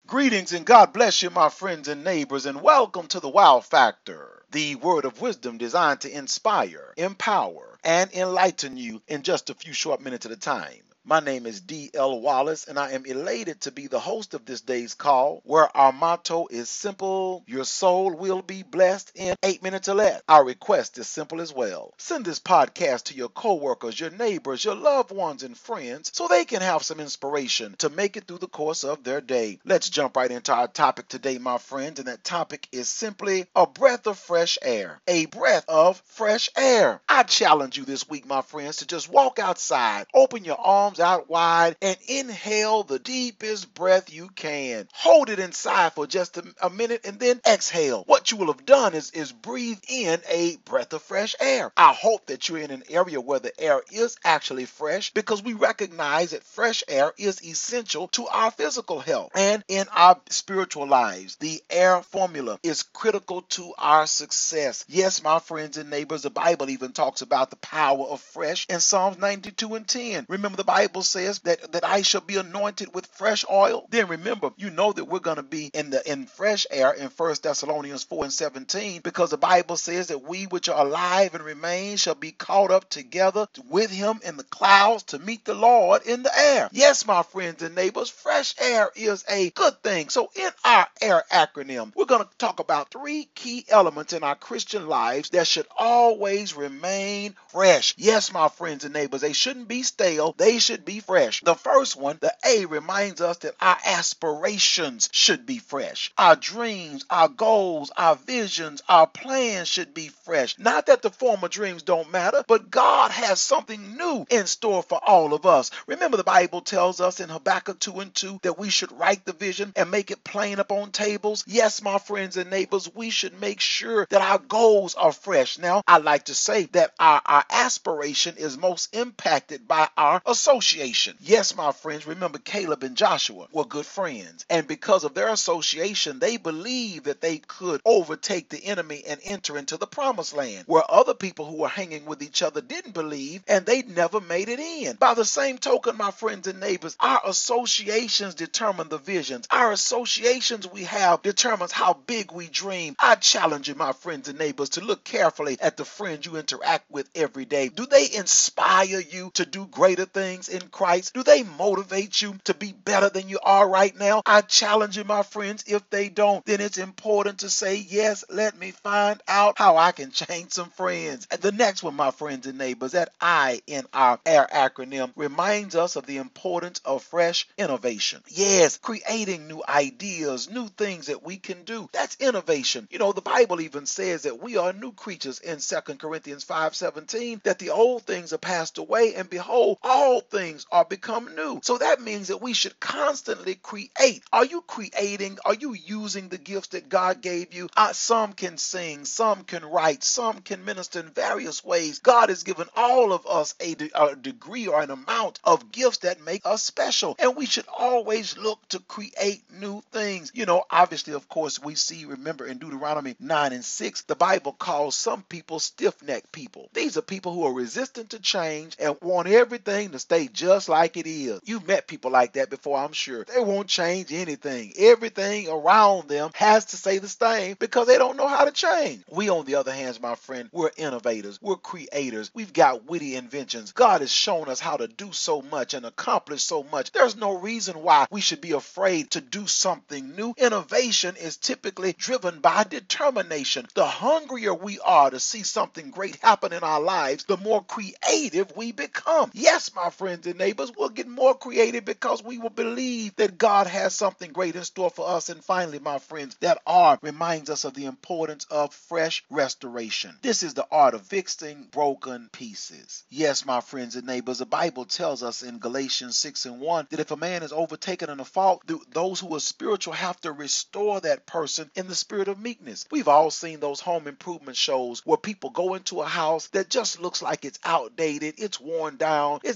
Greetings and God bless you, my friends and neighbors, and welcome to the Wow Factor, the word of wisdom designed to inspire, empower, and enlighten you in just a few short minutes at a time. My name is D.L. Wallace, and I am elated to be the host of this day's call, where our motto is simple: your soul will be blessed in 8 minutes or less. Our request is simple as well. Send this podcast to your coworkers, your neighbors, your loved ones, and friends so they can have some inspiration to make it through the course of their day. Let's jump right into our topic today, my friends, and that topic is simply a breath of fresh air. A breath of fresh air. I challenge you this week, my friends, to just walk outside, open your arms out wide, and inhale the deepest breath you can. Hold it inside for just a minute and then exhale. What you will have done is breathe in a breath of fresh air. I hope that you're in an area where the air is actually fresh, because we recognize that fresh air is essential to our physical health and in our spiritual lives. The air formula is critical to our success. Yes, my friends and neighbors, the Bible even talks about the power of fresh in Psalms 92:10. Remember, the Bible says that I shall be anointed with fresh oil. Then remember, you know that we're going to be in fresh air in 1 Thessalonians 4:17, because the Bible says that we which are alive and remain shall be caught up together with him in the clouds to meet the Lord in the air. Yes, my friends and neighbors, fresh air is a good thing. So in our AIR acronym, we're going to talk about 3 key elements in our Christian lives that should always remain fresh. Yes, my friends and neighbors, they shouldn't be stale. They should be fresh. The first one, the A, reminds us that our aspirations should be fresh. Our dreams, our goals, our visions, our plans should be fresh. Not that the former dreams don't matter, but God has something new in store for all of us. Remember, the Bible tells us in Habakkuk 2:2 that we should write the vision and make it plain upon tables. Yes, my friends and neighbors, we should make sure that our goals are fresh. Now, I like to say that our aspiration is most impacted by our association. Yes, my friends, remember Caleb and Joshua were good friends, and because of their association, they believed that they could overtake the enemy and enter into the promised land, where other people who were hanging with each other didn't believe, and they never made it in. By the same token, my friends and neighbors, our associations determine the visions. Our associations we have determines how big we dream. I challenge you, my friends and neighbors, to look carefully at the friends you interact with every day. Do they inspire you to do greater things in Christ? Do they motivate you to be better than you are right now? I challenge you, my friends, if they don't, then it's important to say, yes, let me find out how I can change some friends. And the next one, my friends and neighbors, that I in our AIR acronym, reminds us of the importance of fresh innovation. Yes, creating new ideas, new things that we can do. That's innovation. You know, the Bible even says that we are new creatures in 2 Corinthians 5:17, that the old things are passed away, and behold, all things are become new. So that means that we should constantly create. Are you creating? Are you using the gifts that God gave you? Some can sing, some can write, some can minister in various ways. God has given all of us a degree or an amount of gifts that make us special, and we should always look to create new things. You know, obviously, of course, we see, remember in Deuteronomy 9:6, the Bible calls some people stiff-necked people. These are people who are resistant to change and want everything to stay just like it is. You've met people like that before, I'm sure. They won't change anything. Everything around them has to stay the same because they don't know how to change. We, on the other hand, my friend, we're innovators. We're creators. We've got witty inventions. God has shown us how to do so much and accomplish so much. There's no reason why we should be afraid to do something new. Innovation is typically driven by determination. The hungrier we are to see something great happen in our lives, the more creative we become. Yes, my friends and neighbors, we'll get more creative because we will believe that God has something great in store for us. And finally, my friends, that R reminds us of the importance of fresh restoration. This is the art of fixing broken pieces. Yes, my friends and neighbors, the Bible tells us in Galatians 6:1 that if a man is overtaken in a fault, those who are spiritual have to restore that person in the spirit of meekness. We've all seen those home improvement shows where people go into a house that just looks like it's outdated, it's worn down, it's got so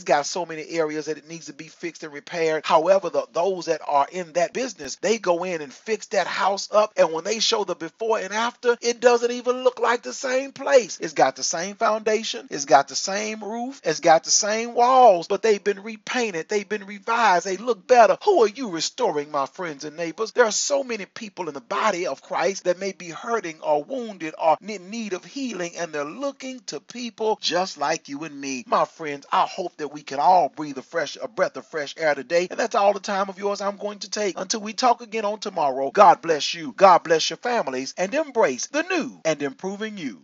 so many areas that it needs to be fixed and repaired. However, those that are in that business, they go in and fix that house up, and when they show the before and after, it doesn't even look like the same place. It's got the same foundation, it's got the same roof, it's got the same walls, but they've been repainted, they've been revised, they look better. Who are you restoring, my friends and neighbors? There are so many people in the body of Christ that may be hurting or wounded or in need of healing, and they're looking to people just like you and me. My friends, I hope that we can all breathe a breath of fresh air today, and that's all the time of yours I'm going to take. Until we talk again on tomorrow, God bless you, God bless your families, and embrace the new and improving you.